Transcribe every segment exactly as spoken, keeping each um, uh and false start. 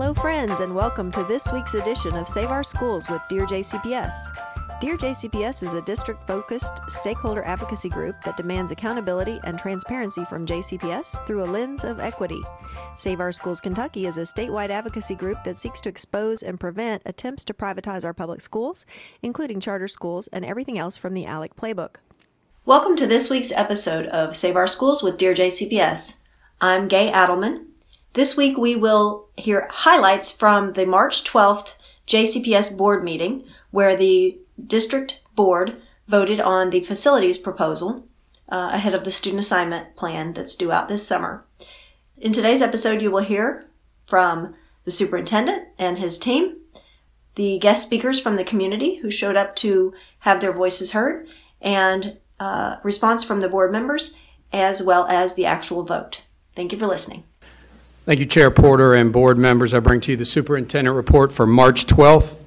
Hello friends, and welcome to this week's edition of Save Our Schools with Dear J C P S. Dear J C P S is a district-focused stakeholder advocacy group that demands accountability and transparency from J C P S through a lens of equity. Save Our Schools Kentucky is a statewide advocacy group that seeks to expose and prevent attempts to privatize our public schools, including charter schools and everything else from the ALEC playbook. Welcome to this week's episode of Save Our Schools with Dear J C P S. I'm Gay Adelman. This week we will hear highlights from the March twelfth J C P S board meeting, where the district board voted on the facilities proposal uh, ahead of the student assignment plan that's due out this summer. In today's episode, you will hear from the superintendent and his team, the guest speakers from the community who showed up to have their voices heard, and uh, response from the board members, as well as the actual vote. Thank you for listening. Thank you, Chair Porter and board members. I bring to you the superintendent report for March twelfth.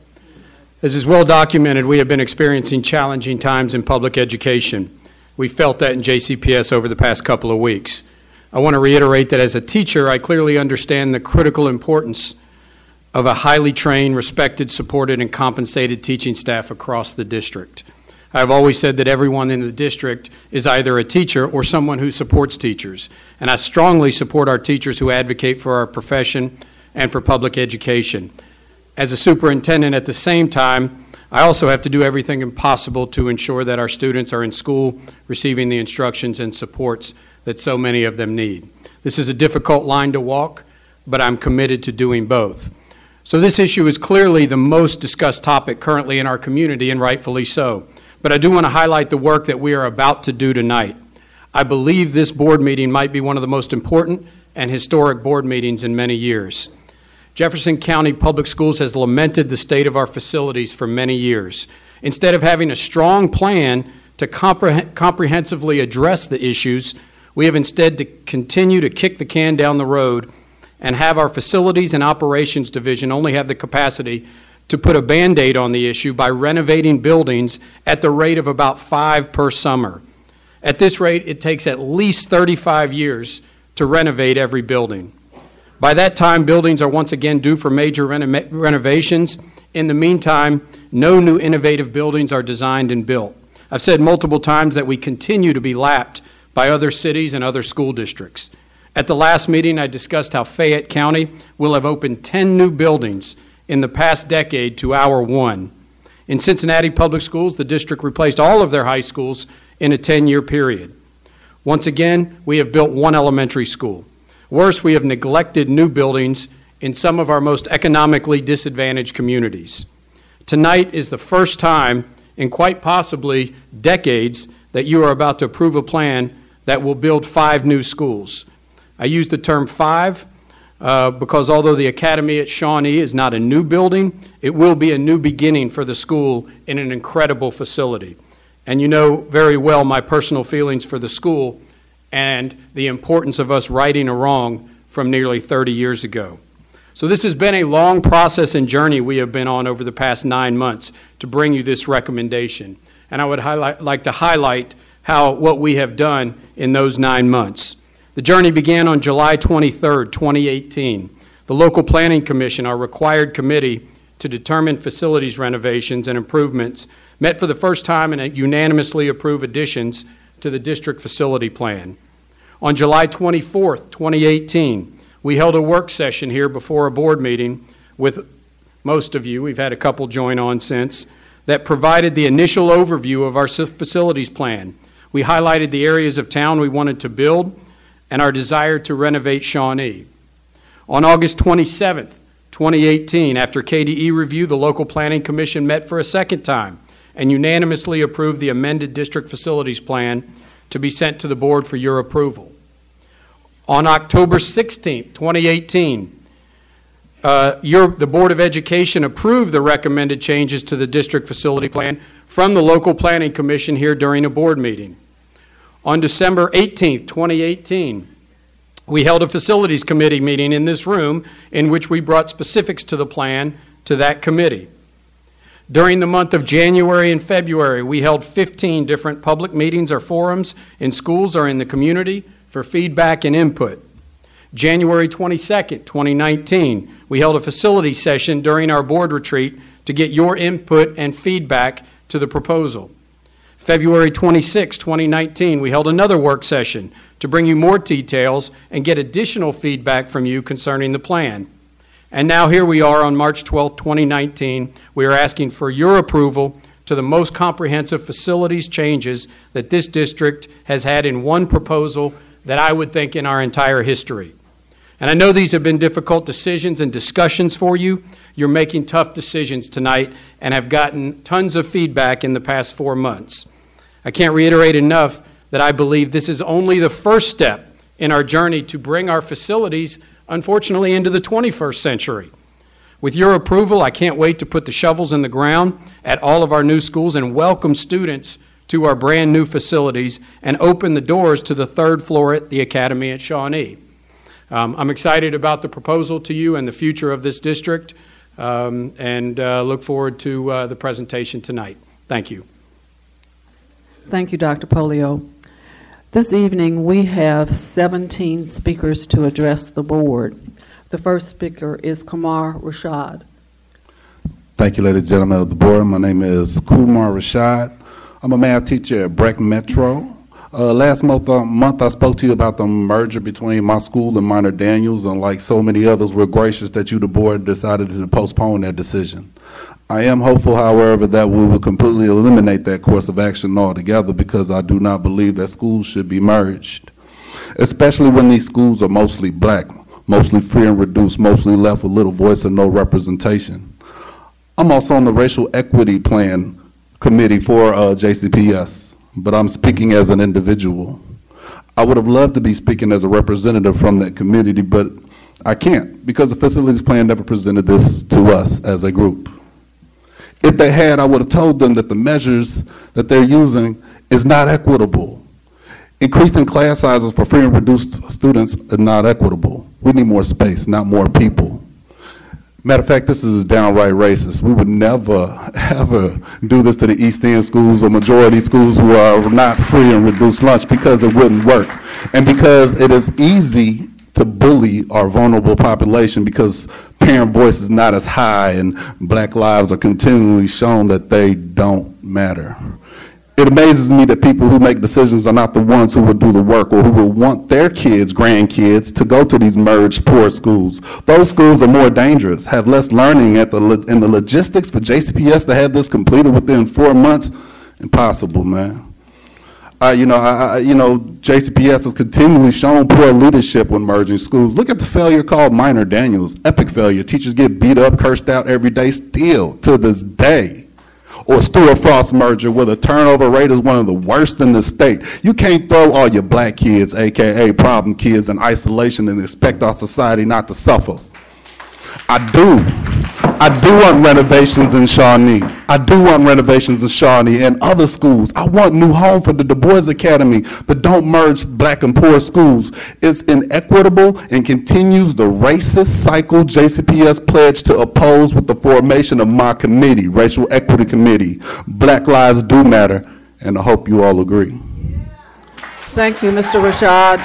As is well documented, we have been experiencing challenging times in public education. We felt that in J C P S over the past couple of weeks. I want to reiterate that as a teacher, I clearly understand the critical importance of a highly trained, respected, supported, and compensated teaching staff across the district. I've always said that everyone in the district is either a teacher or someone who supports teachers, and I strongly support our teachers who advocate for our profession and for public education. As a superintendent, at the same time, I also have to do everything impossible to ensure that our students are in school receiving the instructions and supports that so many of them need. This is a difficult line to walk, but I'm committed to doing both. So this issue is clearly the most discussed topic currently in our community, and rightfully so. But I do want to highlight the work that we are about to do tonight. I believe this board meeting might be one of the most important and historic board meetings in many years. Jefferson County Public Schools has lamented the state of our facilities for many years. Instead of having a strong plan to compreh- comprehensively address the issues, we have instead to continue to kick the can down the road and have our Facilities and Operations Division only have the capacity to put a Band-Aid on the issue by renovating buildings at the rate of about five per summer. At this rate, it takes at least thirty-five years to renovate every building. By that time, buildings are once again due for major reno- renovations. In the meantime, no new innovative buildings are designed and built. I've said multiple times that we continue to be lapped by other cities and other school districts. At the last meeting, I discussed how Fayette County will have opened ten new buildings in the past decade to our one. In Cincinnati Public Schools, the district replaced all of their high schools in a ten-year period. Once again, we have built one elementary school. Worse, we have neglected new buildings in some of our most economically disadvantaged communities. Tonight is the first time in quite possibly decades that you are about to approve a plan that will build five new schools. I use the term five uh, because although the Academy at Shawnee is not a new building, it will be a new beginning for the school in an incredible facility. And you know very well my personal feelings for the school and the importance of us righting a wrong from nearly thirty years ago. So this has been a long process and journey we have been on over the past nine months to bring you this recommendation. And I would highlight, like to highlight how what we have done in those nine months. The journey began on July twenty-third, twenty eighteen. The Local Planning Commission, our required committee to determine facilities renovations and improvements, met for the first time and unanimously approved additions to the district facility plan. On July twenty-fourth, twenty eighteen, we held a work session here before a board meeting with most of you, we've had a couple join on since, that provided the initial overview of our facilities plan. We highlighted the areas of town we wanted to build and our desire to renovate Shawnee. On August twenty-seventh, twenty eighteen, after K D E review, the Local Planning Commission met for a second time and unanimously approved the amended district facilities plan to be sent to the board for your approval. On October sixteenth, twenty eighteen, uh, your, the Board of Education approved the recommended changes to the district facility plan from the Local Planning Commission here during a board meeting. On December eighteenth, twenty eighteen, we held a Facilities Committee meeting in this room in which we brought specifics to the plan to that committee. During the month of January and February, we held fifteen different public meetings or forums in schools or in the community for feedback and input. January twenty-second, twenty nineteen, we held a facility session during our board retreat to get your input and feedback to the proposal. February twenty-sixth, twenty nineteen, we held another work session to bring you more details and get additional feedback from you concerning the plan. And now here we are on March twelfth, twenty nineteen. We are asking for your approval to the most comprehensive facilities changes that this district has had in one proposal that I would think in our entire history. And I know these have been difficult decisions and discussions for you. You're making tough decisions tonight and have gotten tons of feedback in the past four months. I can't reiterate enough that I believe this is only the first step in our journey to bring our facilities, unfortunately, into the twenty-first century. With your approval, I can't wait to put the shovels in the ground at all of our new schools and welcome students to our brand new facilities and open the doors to the third floor at the Academy at Shawnee. Um, I'm excited about the proposal to you and the future of this district, um, and uh, look forward to uh, the presentation tonight. Thank you. Thank you, Doctor Polio. This evening we have seventeen speakers to address the board. The first speaker is Kumar Rashad. Thank you, ladies and gentlemen of the board. My name is Kumar Rashad. I'm a math teacher at Breck Metro. Uh, last month, uh, month I spoke to you about the merger between my school and Minor Daniels, and like so many others, we're gracious that you, the board, decided to postpone that decision. I am hopeful, however, that we will completely eliminate that course of action altogether, because I do not believe that schools should be merged, especially when these schools are mostly black, mostly free and reduced, mostly left with little voice and no representation. I'm also on the racial equity plan committee for uh, J C P S, but I'm speaking as an individual. I would have loved to be speaking as a representative from that committee, but I can't, because the facilities plan never presented this to us as a group. If they had, I would have told them that the measures that they're using is not equitable. Increasing class sizes for free and reduced students is not equitable. We need more space, not more people. Matter of fact, this is downright racist. We would never, ever do this to the East End schools or majority schools who are not free and reduced lunch, because it wouldn't work. And because it is easy to bully our vulnerable population, because parent voice is not as high and black lives are continually shown that they don't matter. It amazes me that people who make decisions are not the ones who will do the work, or who will want their kids, grandkids, to go to these merged poor schools. Those schools are more dangerous, have less learning at the in the logistics for J C P S to have this completed within four months. Impossible, man. Uh, you know, I, I, you know, J C P S has continually shown poor leadership when merging schools. Look at the failure called Minor Daniels, epic failure. Teachers get beat up, cursed out every day, still to this day. Or Stewart Frost merger, where the turnover rate is one of the worst in the state. You can't throw all your black kids, A K A problem kids, in isolation and expect our society not to suffer. I do. I do want renovations in Shawnee. I do want renovations in Shawnee and other schools. I want new home for the Du Bois Academy, but don't merge black and poor schools. It's inequitable and continues the racist cycle J C P S pledged to oppose with the formation of my committee, Racial Equity Committee. Black lives do matter, and I hope you all agree. Thank you, Mister Rashad.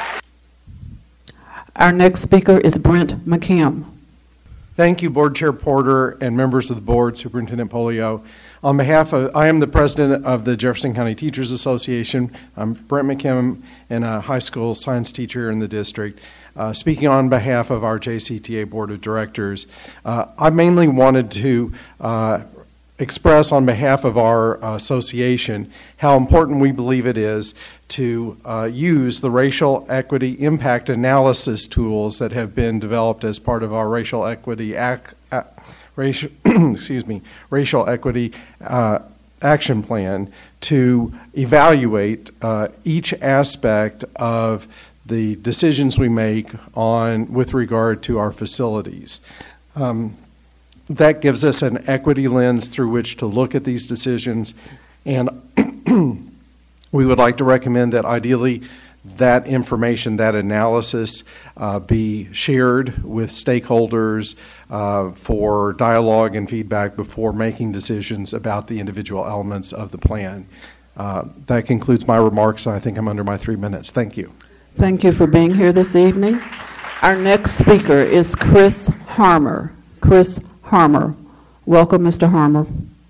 Our next speaker is Brent McKim. Thank you, Board Chair Porter and members of the board, Superintendent Polio. On behalf of, I am the president of the Jefferson County Teachers Association. I'm Brent McKim, and a high school science teacher in the district. Uh, speaking on behalf of our J C T A Board of Directors, uh, I mainly wanted to uh, express on behalf of our uh, association how important we believe it is to uh, use the racial equity impact analysis tools that have been developed as part of our racial equity ac uh, racial excuse me racial equity uh, action plan to evaluate uh, each aspect of the decisions we make on with regard to our facilities. Um, That gives us an equity lens through which to look at these decisions, and we would like to recommend that ideally that information, that analysis, uh, be shared with stakeholders uh, for dialogue and feedback before making decisions about the individual elements of the plan. Uh, that concludes my remarks, and I think I'm under my three minutes. Thank you. Thank you for being here this evening. Our next speaker is Chris Harmer. Chris Harmer. Welcome, Mister Harmer.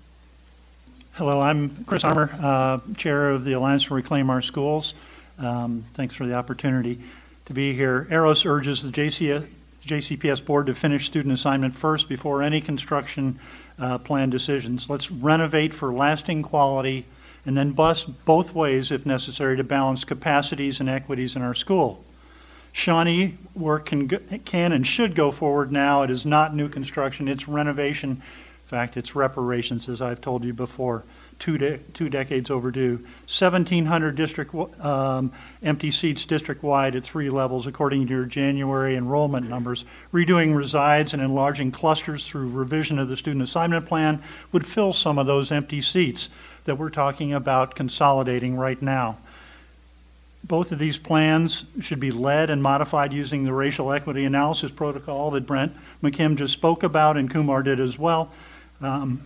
Hello, I'm Chris Harmer, uh, Chair of the Alliance to Reclaim Our Schools. Um, thanks for the opportunity to be here. AROS urges the J C, J C P S Board to finish student assignment first before any construction uh, plan decisions. Let's renovate for lasting quality and then bus both ways if necessary to balance capacities and equities in our school. Shawnee work can, go, can and should go forward now. It is not new construction, it's renovation. In fact, it's reparations, as I've told you before, two, de two decades overdue. seventeen hundred district um, empty seats district-wide at three levels, according to your January enrollment numbers. Redoing resides and enlarging clusters through revision of the student assignment plan would fill some of those empty seats that we're talking about consolidating right now. Both of these plans should be led and modified using the racial equity analysis protocol that Brent McKim just spoke about and Kumar did as well, um,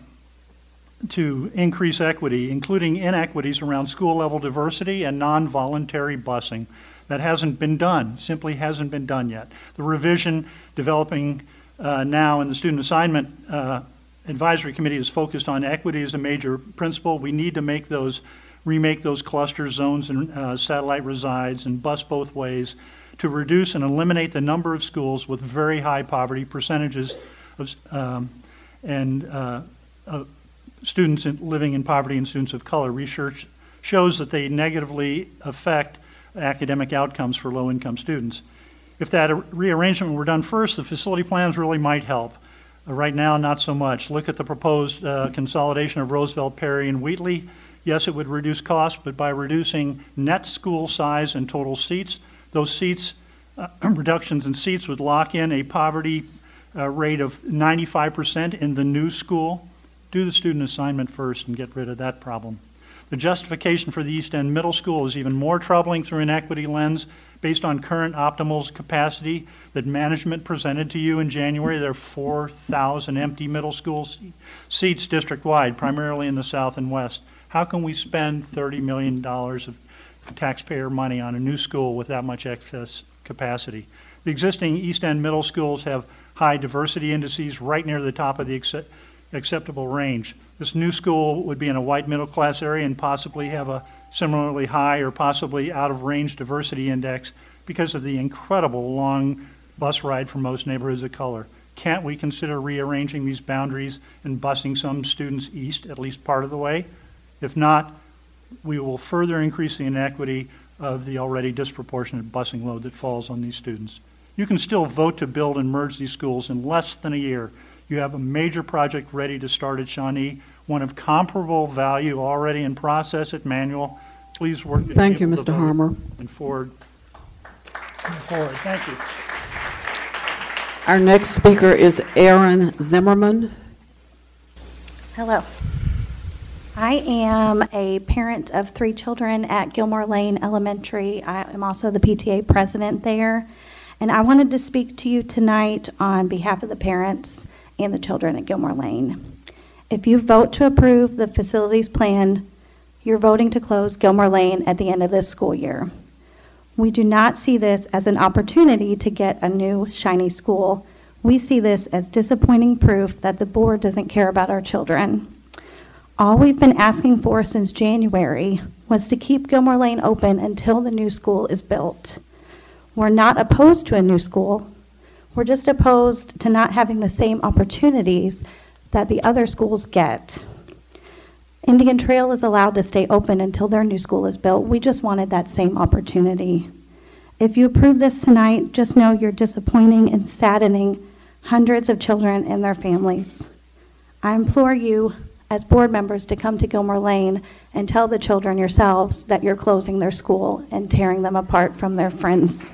to increase equity, including inequities around school level diversity and non-voluntary busing. That hasn't been done, simply hasn't been done yet. The revision developing uh, now in the student assignment uh, advisory committee is focused on equity as a major principle. We need to make those remake those cluster zones and uh, satellite resides and bus both ways to reduce and eliminate the number of schools with very high poverty percentages of, um, and uh, uh, students in, living in poverty and students of color. Research shows that they negatively affect academic outcomes for low-income students. If that rearrangement were done first, the facility plans really might help. Uh, right now, not so much. Look at the proposed uh, consolidation of Roosevelt, Perry, and Wheatley. Yes, it would reduce costs, but by reducing net school size and total seats, those seats, uh, reductions in seats would lock in a poverty uh, rate of ninety-five percent in the new school. Do the student assignment first and get rid of that problem. The justification for the East End Middle School is even more troubling through an equity lens based on current optimal capacity that management presented to you in January. There are four thousand empty middle school seats district-wide, primarily in the South and West. How can we spend thirty million dollars of taxpayer money on a new school with that much excess capacity? The existing East End middle schools have high diversity indices right near the top of the accept acceptable range. This new school would be in a white middle class area and possibly have a similarly high or possibly out of range diversity index because of the incredible long bus ride for most neighborhoods of color. Can't we consider rearranging these boundaries and busing some students east at least part of the way? If not, we will further increase the inequity of the already disproportionate busing load that falls on these students. You can still vote to build and merge these schools in less than a year. You have a major project ready to start at Shawnee, one of comparable value already in process at Manual. Please work. Thank you, Mister Harmer. And forward. Forward. Thank you. Our next speaker is Erin Zimmerman. Hello. I am a parent of three children at Gilmore Lane Elementary. I am also the P T A president there. And I wanted to speak to you tonight on behalf of the parents and the children at Gilmore Lane. If you vote to approve the facilities plan, you're voting to close Gilmore Lane at the end of this school year. We do not see this as an opportunity to get a new shiny school. We see this as disappointing proof that the board doesn't care about our children. All we've been asking for since January was to keep Gilmore Lane open until the new school is built. We're not opposed to a new school. We're just opposed to not having the same opportunities that the other schools get. Indian Trail is allowed to stay open until their new school is built. We just wanted that same opportunity. If you approve this tonight, just know you're disappointing and saddening hundreds of children and their families. I implore you as board members to come to Gilmore Lane and tell the children yourselves that you're closing their school and tearing them apart from their friends.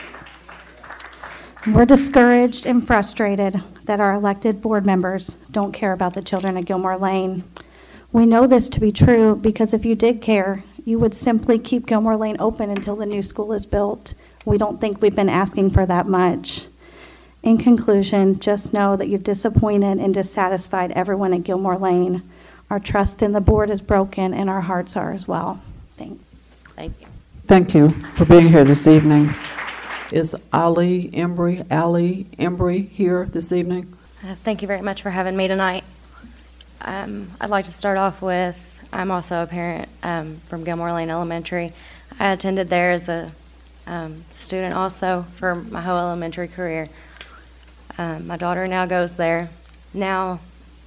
We're discouraged and frustrated that our elected board members don't care about the children at Gilmore Lane. We know this to be true because if you did care, you would simply keep Gilmore Lane open until the new school is built. We don't think we've been asking for that much. In conclusion, just know that you've disappointed and dissatisfied everyone at Gilmore Lane. Our trust in the board is broken and our hearts are as well. Thank you. Thank you. Thank you for being here this evening. Is Ali Embry, Ali Embry here this evening? Uh, thank you very much for having me tonight. Um, I'd like to start off with, I'm also a parent um, from Gilmore Lane Elementary. I attended there as a um, student also for my whole elementary career. Um, my daughter now goes there. Now,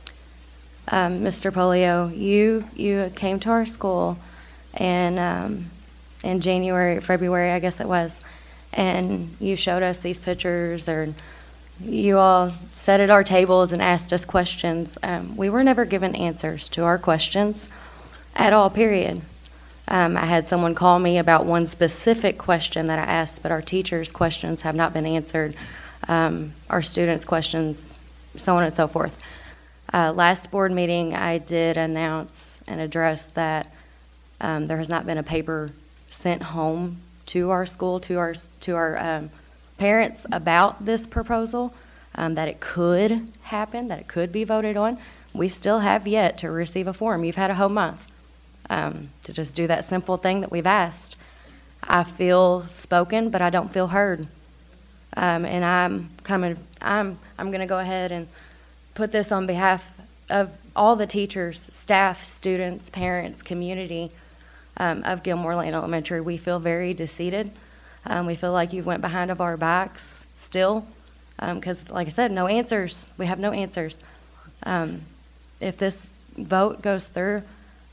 um, Mister Polio, you you came to our school and um, in January, February, I guess it was, and you showed us these pictures, or you all sat at our tables and asked us questions. Um, we were never given answers to our questions at all, period. Um, I had someone call me about one specific question that I asked, but our teachers' questions have not been answered. Um, our students' questions, so on and so forth. Uh, last board meeting, I did announce and address that um, there has not been a paper sent home to our school, to our to our um, parents about this proposal, um, that it could happen, that it could be voted on. We still have yet to receive a form. You've had a whole month um, to just do that simple thing that we've asked. I feel spoken, but I don't feel heard. Um, and I'm coming. I'm I'm going to go ahead and put this on behalf of all the teachers, staff, students, parents, community um, of Gilmore Lane Elementary. We feel very defeated. Um, we feel like you went behind of our backs still, because, um, like I said, no answers. We have no answers. Um, if this vote goes through,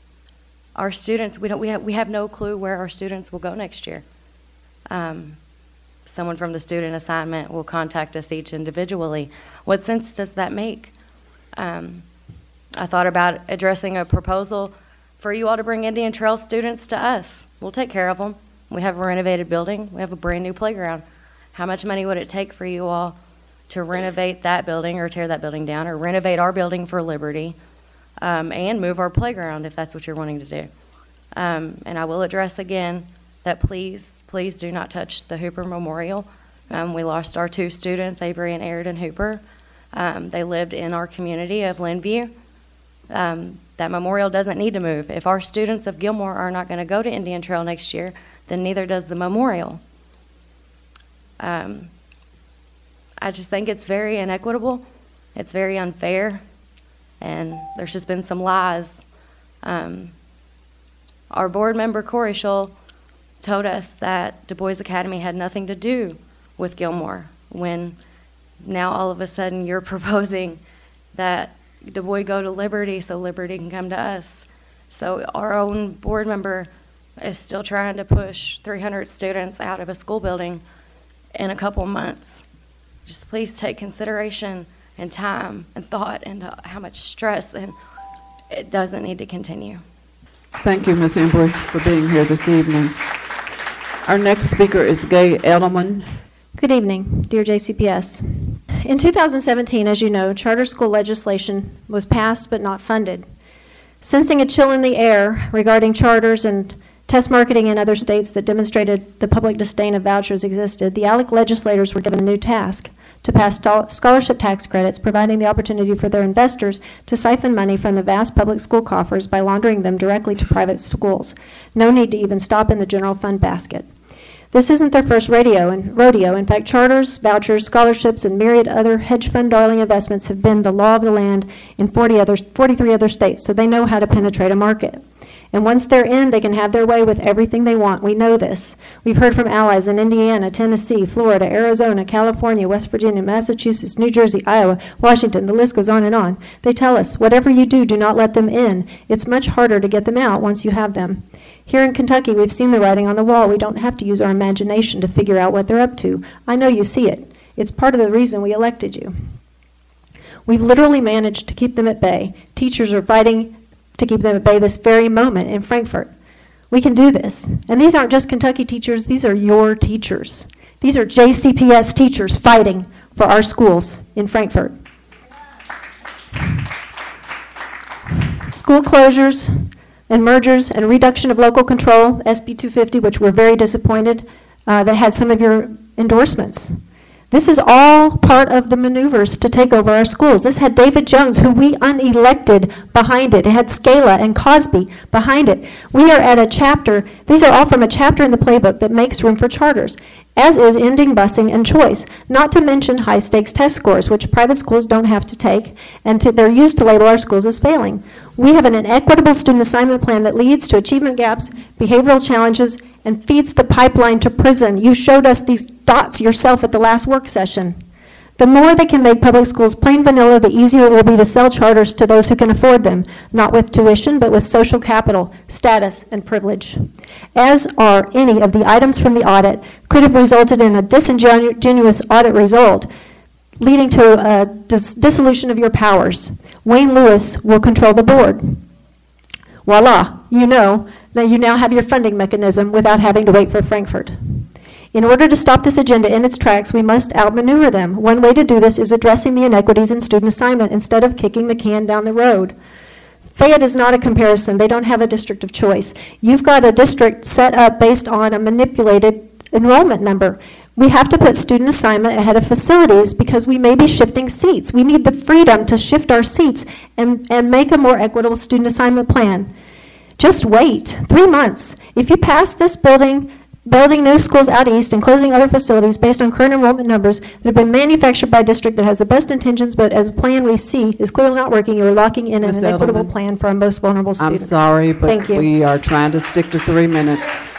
our students, we don't. We have we have no clue where our students will go next year. Um, Someone from the student assignment will contact us each individually. What sense does that make? Um, I thought about addressing a proposal for you all to bring Indian Trail students to us. We'll take care of them. We have a renovated building. We have a brand new playground. How much money would it take for you all to renovate that building or tear that building down, or renovate our building for Liberty um, and move our playground if that's what you're wanting to do? Um, and I will address again that please, Please do not touch the Hooper Memorial. Um, we lost our two students, Avery and Airden Hooper. Um, they lived in our community of Linview. Um, that memorial doesn't need to move. If our students of Gilmore are not going to go to Indian Trail next year, then neither does the memorial. Um, I just think it's very inequitable. It's very unfair. And there's just been some lies. Um, our board member, Corey Shull, told us that Du Bois Academy had nothing to do with Gilmore, when now all of a sudden you're proposing that Du Bois go to Liberty so Liberty can come to us. So our own board member is still trying to push three hundred students out of a school building in a couple months. Just please take consideration and time and thought into how much stress, and it doesn't need to continue. Thank you, Miz Embry, for being here this evening. Our next speaker is Gay Edelman. Good evening, dear J C P S. In two thousand seventeen, as you know, charter school legislation was passed but not funded. Sensing a chill in the air regarding charters and test marketing in other states that demonstrated the public disdain of vouchers existed, the A L E C legislators were given a new task: to pass scholarship tax credits, providing the opportunity for their investors to siphon money from the vast public school coffers by laundering them directly to private schools. No need to even stop in the general fund basket. This isn't their first rodeo. In, rodeo. In fact, charters, vouchers, scholarships, and myriad other hedge fund darling investments have been the law of the land in forty other, forty-three other states, so they know how to penetrate a market. And once they're in, they can have their way with everything they want. We know this. We've heard from allies in Indiana, Tennessee, Florida, Arizona, California, West Virginia, Massachusetts, New Jersey, Iowa, Washington. The list goes on and on. They tell us, whatever you do, do not let them in. It's much harder to get them out once you have them. Here in Kentucky, we've seen the writing on the wall. We don't have to use our imagination to figure out what they're up to. I know you see it. It's part of the reason we elected you. We've literally managed to keep them at bay. Teachers are fighting to keep them at bay this very moment in Frankfort. We can do this. And these aren't just Kentucky teachers, these are your teachers. These are J C P S teachers fighting for our schools in Frankfort. School closures and mergers and reduction of local control, S B two fifty, which we're very disappointed uh, that had some of your endorsements. This is all part of the maneuvers to take over our schools. This had David Jones, who we unelected, behind it. It had Scala and Cosby behind it. We are at a chapter, these are all from a chapter in the playbook that makes room for charters, as is ending busing and choice, not to mention high-stakes test scores, which private schools don't have to take, and to, they're used to label our schools as failing. We have an inequitable student assignment plan that leads to achievement gaps, behavioral challenges, and feeds the pipeline to prison. You showed us these dots yourself at the last work session. The more they can make public schools plain vanilla, the easier it will be to sell charters to those who can afford them, not with tuition, but with social capital, status, and privilege. As are any of the items from the audit, could have resulted in a disingenuous audit result, leading to a dis- dissolution of your powers. Wayne Lewis will control the board. Voila, you know that you now have your funding mechanism without having to wait for Frankfurt. In order to stop this agenda in its tracks, we must outmaneuver them. One way to do this is addressing the inequities in student assignment instead of kicking the can down the road. Fayette is not a comparison. They don't have a district of choice. You've got a district set up based on a manipulated enrollment number. We have to put student assignment ahead of facilities because we may be shifting seats. We need the freedom to shift our seats and, and make a more equitable student assignment plan. Just wait, three months. If you pass this building, building new schools out east and closing other facilities based on current enrollment numbers that have been manufactured by a district that has the best intentions, but as a plan we see is clearly not working, you're locking in an Miz inequitable Edelman, plan for our most vulnerable I'm students. sorry, but Thank you. we are trying to stick to three minutes.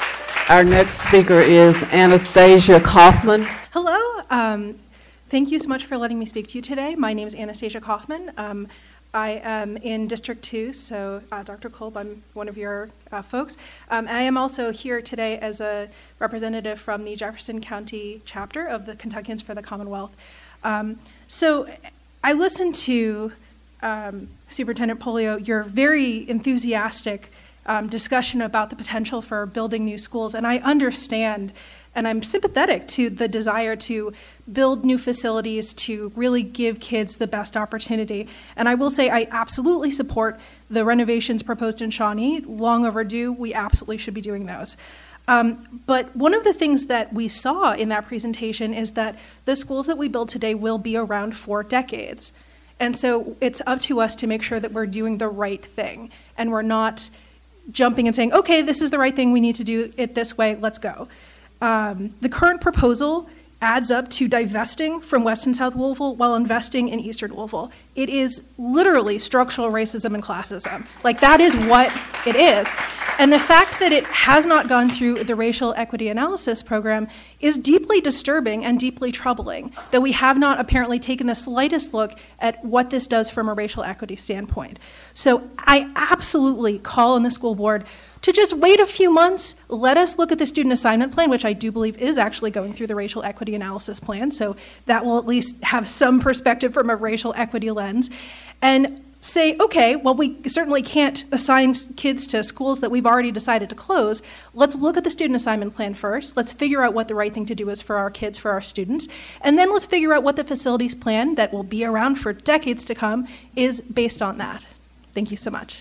Our next speaker is Anastasia Kaufman. Hello. Um, thank you so much for letting me speak to you today. My name is Anastasia Kaufman. Um, I am in District two, so uh, Doctor Kolb, I'm one of your uh, folks. Um, I am also here today as a representative from the Jefferson County chapter of the Kentuckians for the Commonwealth. Um, so I listened to um, Superintendent Polio, your very enthusiastic um, discussion about the potential for building new schools, and I understand and I'm sympathetic to the desire to build new facilities to really give kids the best opportunity. And I will say I absolutely support the renovations proposed in Shawnee, long overdue. We absolutely should be doing those. Um, but one of the things that we saw in that presentation is that the schools that we build today will be around for decades. And so it's up to us to make sure that we're doing the right thing and we're not jumping and saying, okay, this is the right thing, we need to do it this way, let's go. Um, the current proposal adds up to divesting from West and South Louisville while investing in Eastern Louisville. It is literally structural racism and classism. Like, that is what it is. And the fact that it has not gone through the racial equity analysis program is deeply disturbing and deeply troubling, that we have not apparently taken the slightest look at what this does from a racial equity standpoint. So I absolutely call on the school board to just wait a few months, let us look at the student assignment plan, which I do believe is actually going through the racial equity analysis plan, so that will at least have some perspective from a racial equity lens, and say, okay, well, we certainly can't assign kids to schools that we've already decided to close. Let's look at the student assignment plan first. Let's figure out what the right thing to do is for our kids, for our students, and then let's figure out what the facilities plan that will be around for decades to come is based on that. Thank you so much.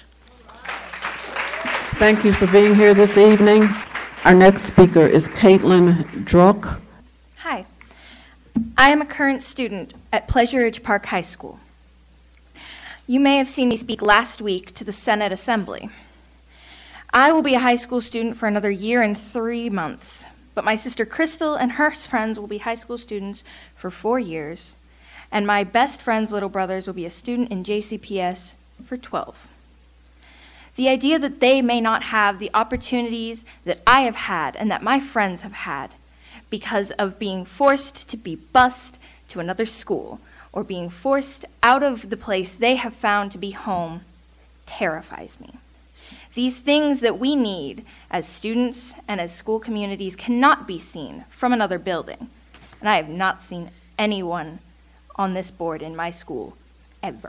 Thank you for being here this evening. Our next speaker is Caitlin Druck. Hi. I am a current student at Pleasure Ridge Park High School. You may have seen me speak last week to the Senate Assembly. I will be a high school student for another year and three months, but my sister Crystal and her friends will be high school students for four years, and my best friend's little brothers will be a student in J C P S for twelve. The idea that they may not have the opportunities that I have had and that my friends have had because of being forced to be bused to another school or being forced out of the place they have found to be home terrifies me. These things that we need as students and as school communities cannot be seen from another building. And I have not seen anyone on this board in my school ever.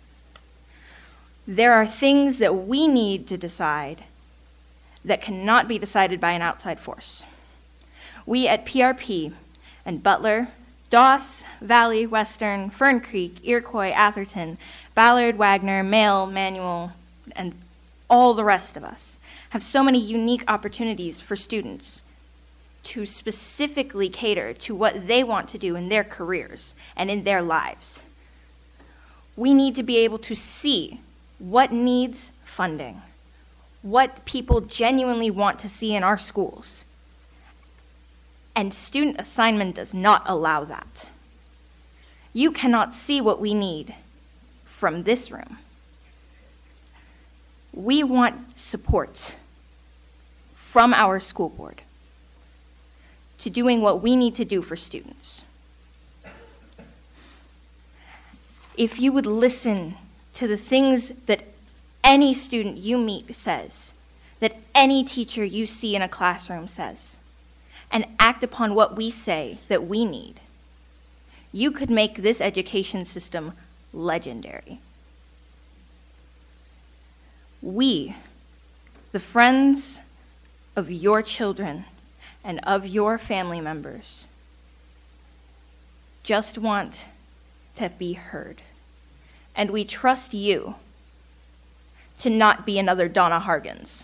There are things that we need to decide that cannot be decided by an outside force. We at P R P and Butler, Doss, Valley, Western, Fern Creek, Iroquois, Atherton, Ballard, Wagner, Mail, Manual, and all the rest of us have so many unique opportunities for students to specifically cater to what they want to do in their careers and in their lives. We need to be able to see what needs funding, what people genuinely want to see in our schools. And student assignment does not allow that. You cannot see what we need from this room. We want support from our school board to doing what we need to do for students. If you would listen to the things that any student you meet says, that any teacher you see in a classroom says, and act upon what we say that we need, you could make this education system legendary. We, the friends of your children and of your family members, just want to be heard. And we trust you to not be another Donna Hargens.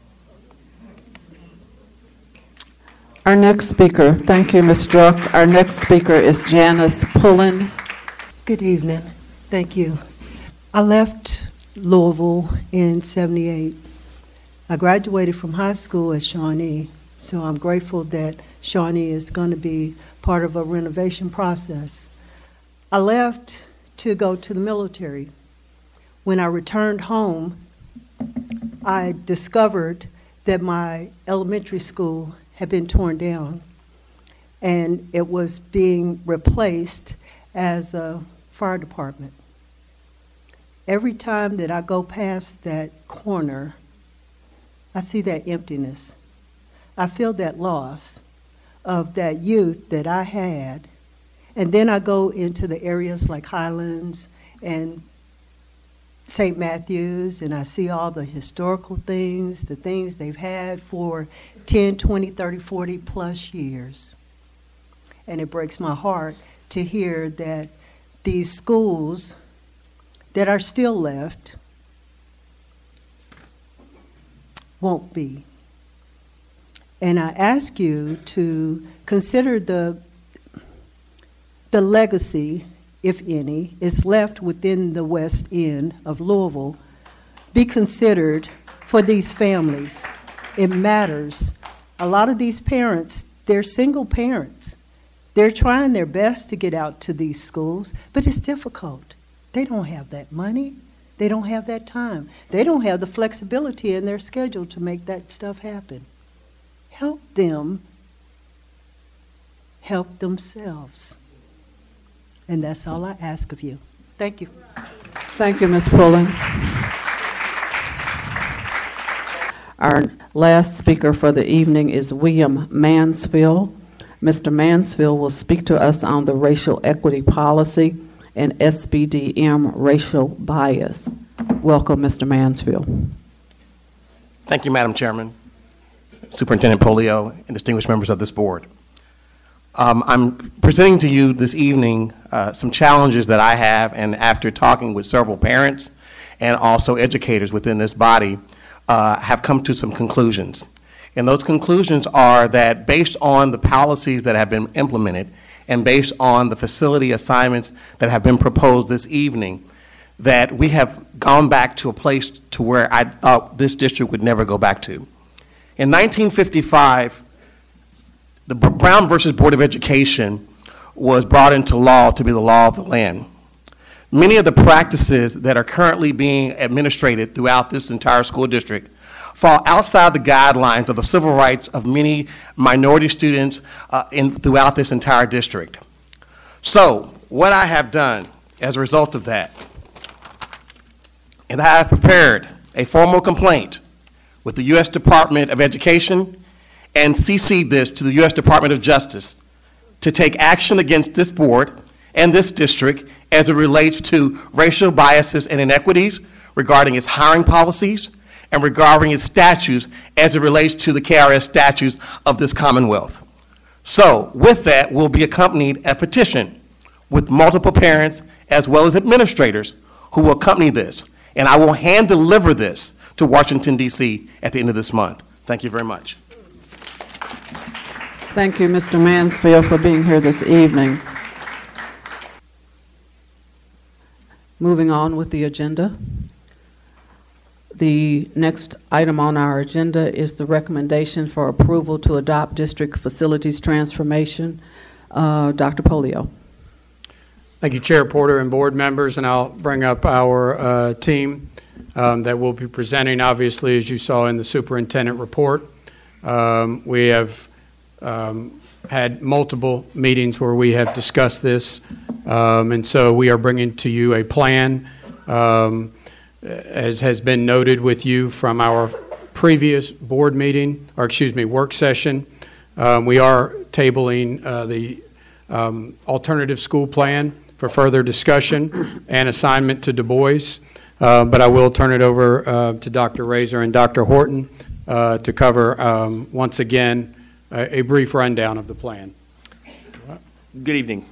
Our next speaker, thank you, Miz Struck. Our next speaker is Janice Pullen. Good evening. Thank you. I left Louisville in seventy-eight. I graduated from high school at Shawnee, so I'm grateful that Shawnee is going to be part of a renovation process. I left to go to the military. When I returned home, I discovered that my elementary school had been torn down, and it was being replaced as a fire department. Every time that I go past that corner, I see that emptiness. I feel that loss of that youth that I had. And then I go into the areas like Highlands and Saint Matthews, and I see all the historical things, the things they've had for ten, twenty, thirty, forty plus years. And it breaks my heart to hear that these schools that are still left won't be. And I ask you to consider the the legacy, if any, is left within the West End of Louisville. Be considered for these families. It matters. A lot of these parents, they're single parents. They're trying their best to get out to these schools, but it's difficult. They don't have that money. They don't have that time. They don't have the flexibility in their schedule to make that stuff happen. Help them help themselves. And that's all I ask of you. Thank you. Thank you, Miz Pullen. Our last speaker for the evening is William Mansfield. Mister Mansfield will speak to us on the racial equity policy and S B D M racial bias. Welcome, Mister Mansfield. Thank you, Madam Chairman, Superintendent Polio, and distinguished members of this board. Um, I'm presenting to you this evening uh, some challenges that I have, and after talking with several parents and also educators within this body, uh, have come to some conclusions. And those conclusions are that based on the policies that have been implemented and based on the facility assignments that have been proposed this evening, that we have gone back to a place to where I thought this district would never go back to. In nineteen fifty-five, the Brown versus Board of Education was brought into law to be the law of the land. Many of the practices that are currently being administrated throughout this entire school district fall outside the guidelines of the civil rights of many minority students uh, in, throughout this entire district. So what I have done as a result of that, and I have prepared a formal complaint with the U S Department of Education and C C'd this to the U S Department of Justice to take action against this board and this district as it relates to racial biases and inequities regarding its hiring policies and regarding its statutes as it relates to the K R S statutes of this Commonwealth. So with that will be accompanied a petition with multiple parents as well as administrators who will accompany this. And I will hand deliver this to Washington, D C at the end of this month. Thank you very much. Thank you, Mister Mansfield, for being here this evening. Moving on with the agenda. The next item on our agenda is the recommendation for approval to adopt district facilities transformation. Uh, Doctor Polio. Thank you, Chair Porter and board members, and I'll bring up our uh, team um, that will be presenting, obviously, as you saw in the superintendent report. Um, we have um, had multiple meetings where we have discussed this, um, and so we are bringing to you a plan, um, as has been noted with you from our previous board meeting, or excuse me, work session. Um, we are tabling uh, the um, alternative school plan for further discussion and assignment to Du Bois, uh, but I will turn it over uh, to Doctor Razor and Doctor Horton uh, to cover, um, once again, a, a brief rundown of the plan. Good evening.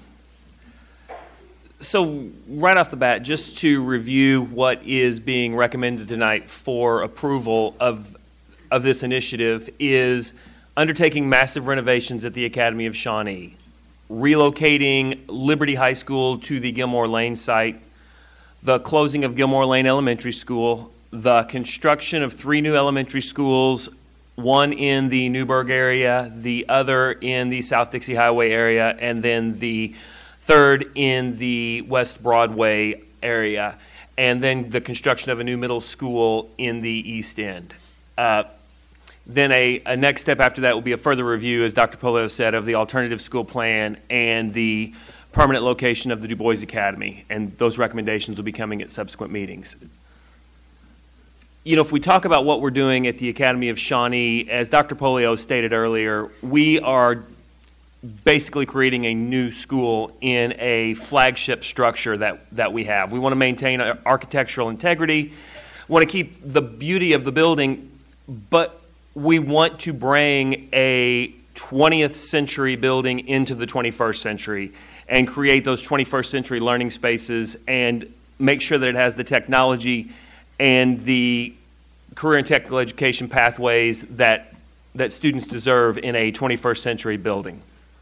So right off the bat, just to review what is being recommended tonight for approval of, of this initiative is undertaking massive renovations at the Academy of Shawnee, relocating Liberty High School to the Gilmore Lane site, the closing of Gilmore Lane Elementary School, the construction of three new elementary schools, one in the Newburgh area, the other in the South Dixie Highway area, and then the third in the West Broadway area, and then the construction of a new middle school in the East End. Uh, Then a, a next step after that will be a further review, as Doctor Polio said, of the alternative school plan and the permanent location of the Du Bois Academy, and those recommendations will be coming at subsequent meetings. You know, if we talk about what we're doing at the Academy of Shawnee, as Doctor Polio stated earlier, we are basically creating a new school in a flagship structure that, that we have. We want to maintain our architectural integrity, want to keep the beauty of the building, but we want to bring a twentieth century building into the twenty-first century and create those twenty-first century learning spaces and make sure that it has the technology and the career and technical education pathways that, that students deserve in a twenty-first century building.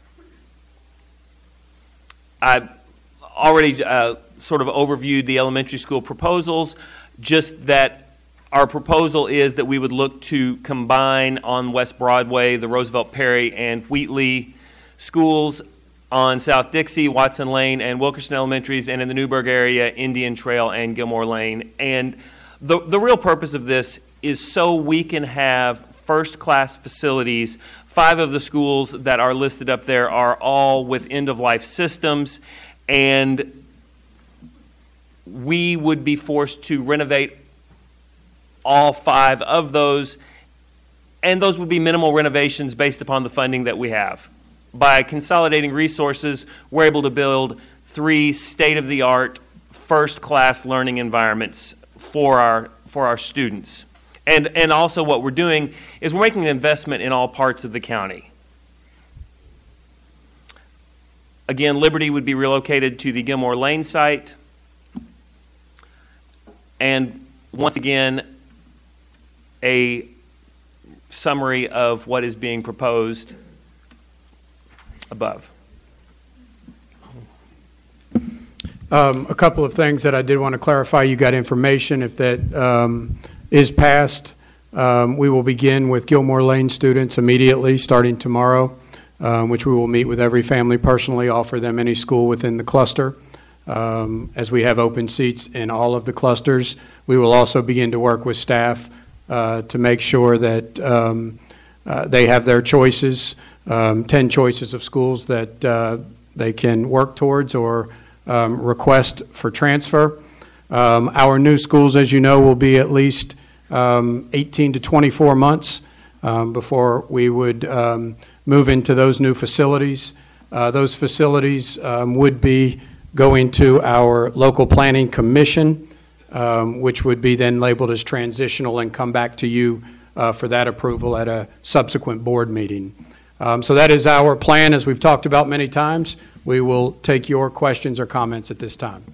I already uh, sort of overviewed the elementary school proposals, just that our proposal is that we would look to combine on West Broadway the Roosevelt Perry and Wheatley schools, on South Dixie, Watson Lane, and Wilkerson Elementaries, and in the Newburgh area, Indian Trail and Gilmore Lane. And the, the real purpose of this is so we can have first-class facilities. Five of the schools that are listed up there are all with end-of-life systems, and we would be forced to renovate all five of those, and those would be minimal renovations based upon the funding that we have. By consolidating resources, we're able to build three state-of-the-art, first-class learning environments for our for our students. And and also what we're doing is we're making an investment in all parts of the county. Again, Liberty would be relocated to the Gilmore Lane site. And once again, a summary of what is being proposed above. Um, a couple of things that I did want to clarify. You got information. If that um, is passed, um, we will begin with Gilmore Lane students immediately, starting tomorrow, um, which we will meet with every family personally, offer them any school within the cluster. Um, as we have open seats in all of the clusters, we will also begin to work with staff uh, to make sure that um, uh, they have their choices, um, ten choices of schools that uh, they can work towards or um, request for transfer. Um, our new schools, as you know, will be at least um, eighteen to twenty-four months um, before we would um, move into those new facilities. Uh, those facilities um, would be going to our local planning commission, um, which would be then labeled as transitional and come back to you uh, for that approval at a subsequent board meeting. Um, so that is our plan, as we've talked about many times. We will take your questions or comments at this time.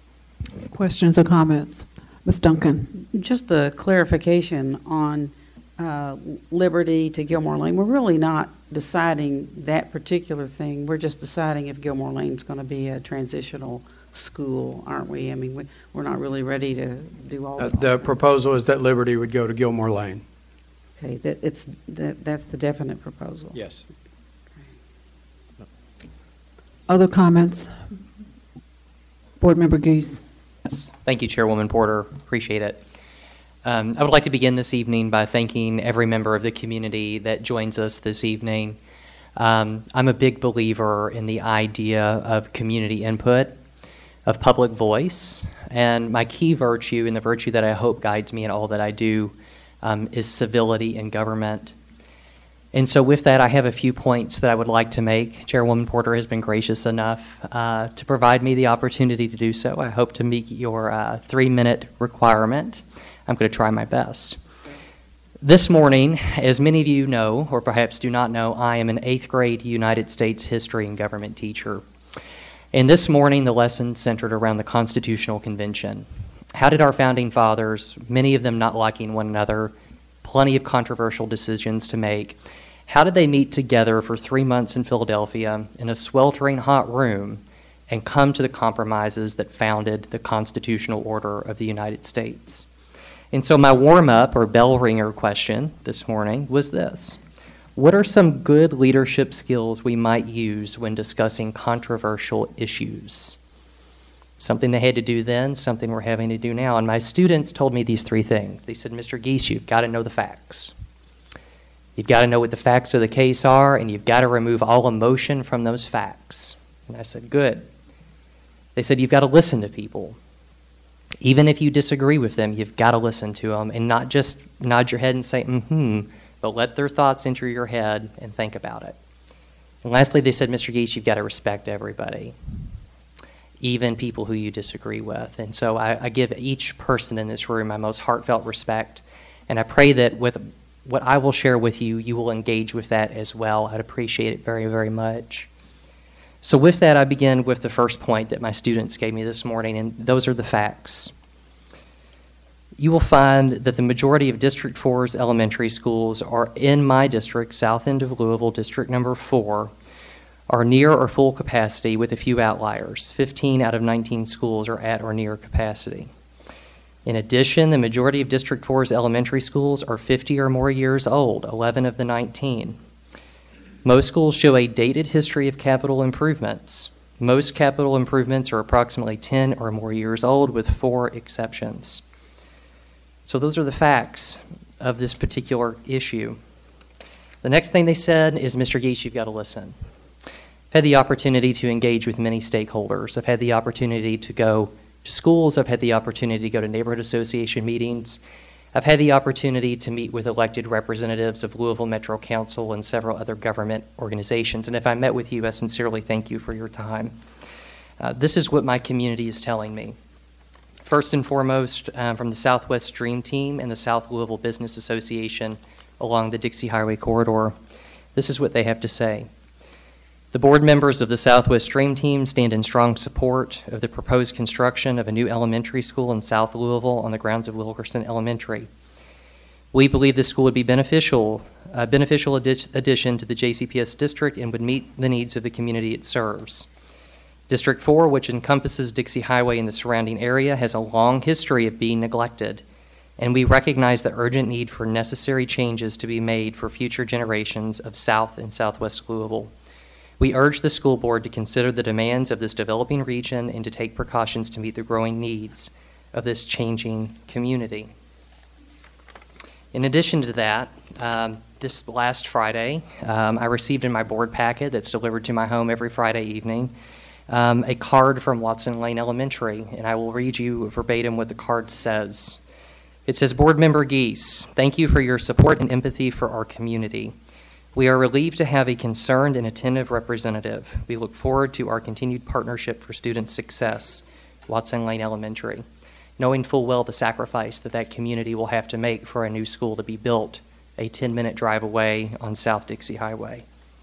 Questions or comments? Miz Duncan. Just a clarification on uh, Liberty to Gilmore Lane, we're really not deciding that particular thing. We're just deciding if Gilmore Lane's going to be a transitional school, aren't we? I mean, we, we're not really ready to do all Uh, of The proposal is that Liberty would go to Gilmore Lane. Okay, that, it's, that, that's the definite proposal. Yes. Other comments? Board Member Geese. Yes. Thank you, Chairwoman Porter. Appreciate it. Um, I would like to begin this evening by thanking every member of the community that joins us this evening. Um, I'm a big believer in the idea of community input, of public voice, and my key virtue and the virtue that I hope guides me in all that I do um, is civility in government. And so with that, I have a few points that I would like to make. Chairwoman Porter has been gracious enough uh, to provide me the opportunity to do so. I hope to meet your uh, three-minute requirement. I'm going to try my best. This morning, as many of you know, or perhaps do not know, I am an eighth grade United States history and government teacher. And this morning, the lesson centered around the Constitutional Convention. How did our founding fathers, many of them not liking one another, plenty of controversial decisions to make, how did they meet together for three months in Philadelphia in a sweltering hot room and come to the compromises that founded the constitutional order of the United States? And so my warm-up or bell ringer question this morning was this: what are some good leadership skills we might use when discussing controversial issues? Something they had to do then, something we're having to do now. And my students told me these three things. They said, Mister Geese, you've got to know the facts. You've got to know what the facts of the case are, and you've got to remove all emotion from those facts. And I said, good. They said, you've got to listen to people. Even if you disagree with them, you've got to listen to them and not just nod your head and say, mm-hmm, but let their thoughts enter your head and think about it. And lastly, they said, Mister Geese, you've got to respect everybody, even people who you disagree with. And so I, I give each person in this room my most heartfelt respect, and I pray that with what I will share with you, you will engage with that as well. I'd appreciate it very, very much. So with that, I begin with the first point that my students gave me this morning, and those are the facts. You will find that the majority of District four's elementary schools are in my district, south end of Louisville, District number four, are near or full capacity with a few outliers. fifteen out of nineteen schools are at or near capacity. In addition, the majority of District four's elementary schools are fifty or more years old, eleven of the nineteen. Most schools show a dated history of capital improvements. Most capital improvements are approximately ten or more years old, with four exceptions. So those are the facts of this particular issue. The next thing they said is, Mister Geese, you've got to listen. I've had the opportunity to engage with many stakeholders. I've had the opportunity to go to schools. I've had the opportunity to go to neighborhood association meetings. I've had the opportunity to meet with elected representatives of Louisville Metro Council and several other government organizations. And if I met with you, I sincerely thank you for your time. Uh, this is what my community is telling me. First and foremost, uh, from the Southwest Dream Team and the South Louisville Business Association along the Dixie Highway Corridor, this is what they have to say. The board members of the Southwest Dream Team stand in strong support of the proposed construction of a new elementary school in South Louisville on the grounds of Wilkerson Elementary. We believe this school would be beneficial, a beneficial addi- addition to the J C P S district and would meet the needs of the community it serves. District four, which encompasses Dixie Highway and the surrounding area, has a long history of being neglected, and we recognize the urgent need for necessary changes to be made for future generations of South and Southwest Louisville. We urge the school board to consider the demands of this developing region and to take precautions to meet the growing needs of this changing community. In addition to that, um, this last Friday, um, I received in my board packet that's delivered to my home every Friday evening um, a card from Watson Lane Elementary, and I will read you verbatim what the card says. It says, Board Member Geese, thank you for your support and empathy for our community. We are relieved to have a concerned and attentive representative. We look forward to our continued partnership for student success, Watson Lane Elementary, knowing full well the sacrifice that that community will have to make for a new school to be built a ten-minute drive away on South Dixie Highway.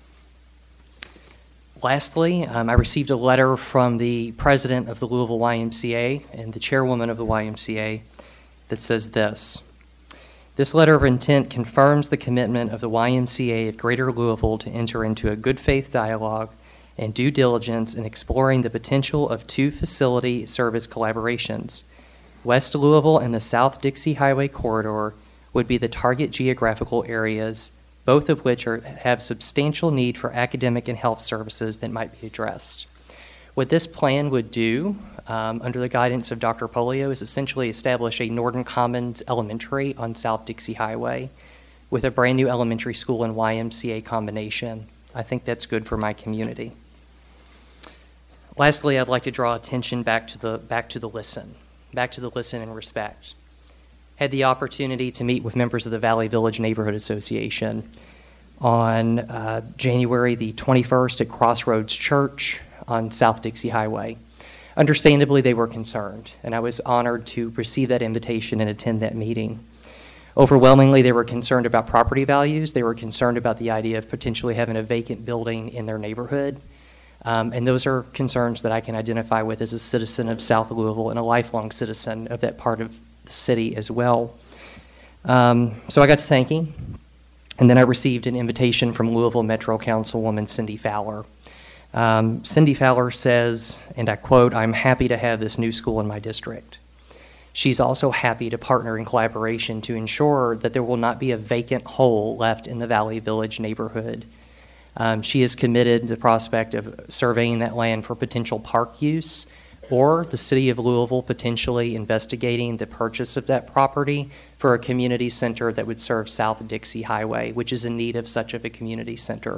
Lastly, um, I received a letter from the president of the Louisville Y M C A and the chairwoman of the Y M C A that says this. This letter of intent confirms the commitment of the Y M C A of Greater Louisville to enter into a good faith dialogue and due diligence in exploring the potential of two facility service collaborations. West Louisville and the South Dixie Highway corridor would be the target geographical areas, both of which are, have substantial need for academic and health services that might be addressed. What this plan would do, um, under the guidance of Doctor Polio, is essentially establish a Norton Commons Elementary on South Dixie Highway with a brand new elementary school and Y M C A combination. I think that's good for my community. Lastly, I'd like to draw attention back to the back to the listen, back to the listen and respect. Had the opportunity to meet with members of the Valley Village Neighborhood Association on uh, January the twenty-first at Crossroads Church on South Dixie Highway. Understandably, they were concerned, and I was honored to receive that invitation and attend that meeting. Overwhelmingly, they were concerned about property values. They were concerned about the idea of potentially having a vacant building in their neighborhood. Um, and those are concerns that I can identify with as a citizen of South Louisville and a lifelong citizen of that part of the city as well. Um, so I got to thanking, and then I received an invitation from Louisville Metro Councilwoman Cindy Fowler. Um, Cindy Fowler says, and I quote, "I'm happy to have this new school in my district." She's also happy to partner in collaboration to ensure that there will not be a vacant hole left in the Valley Village neighborhood. Um, she is committed to the prospect of surveying that land for potential park use, or the city of Louisville potentially investigating the purchase of that property for a community center that would serve South Dixie Highway, which is in need of such of a community center.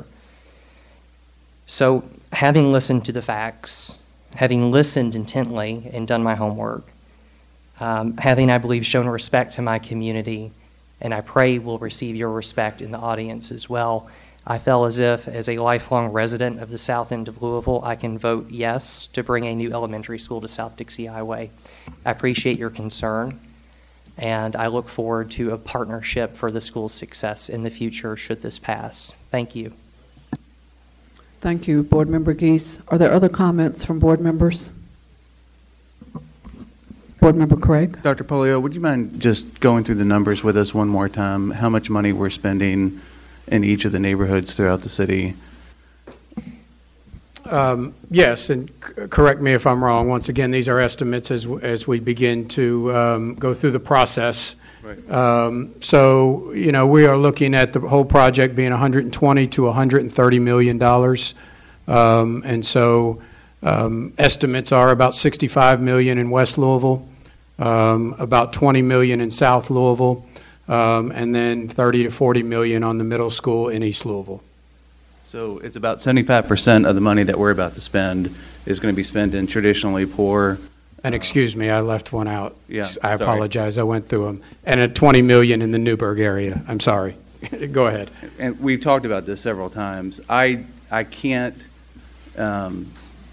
So, having listened to the facts, having listened intently and done my homework, um, having, I believe, shown respect to my community, and I pray will receive your respect in the audience as well, I felt as if, as a lifelong resident of the south end of Louisville, I can vote yes to bring a new elementary school to South Dixie Highway. I appreciate your concern, and I look forward to a partnership for the school's success in the future should this pass. Thank you. Thank you, Board Member Geese. Are there other comments from board members? Board Member Craig. Doctor Polio, would you mind just going through the numbers with us one more time? How much money we're spending in each of the neighborhoods throughout the city? Um, yes, and c- correct me if I'm wrong. Once again, these are estimates as w- as we begin to um, go through the process. Right. Um, so, you know, we are looking at the whole project being one hundred twenty to one hundred thirty million dollars, um, and so um, estimates are about sixty-five million in West Louisville, um, about twenty million in South Louisville, um, and then thirty to forty million on the middle school in East Louisville. So it's about seventy-five percent of the money that we're about to spend is going to be spent in traditionally poor. And excuse me, I left one out. Yeah, I sorry. apologize. I went through them. And at twenty million in the Newburgh area. I'm sorry. Go ahead. And we've talked about this several times. I I can't um,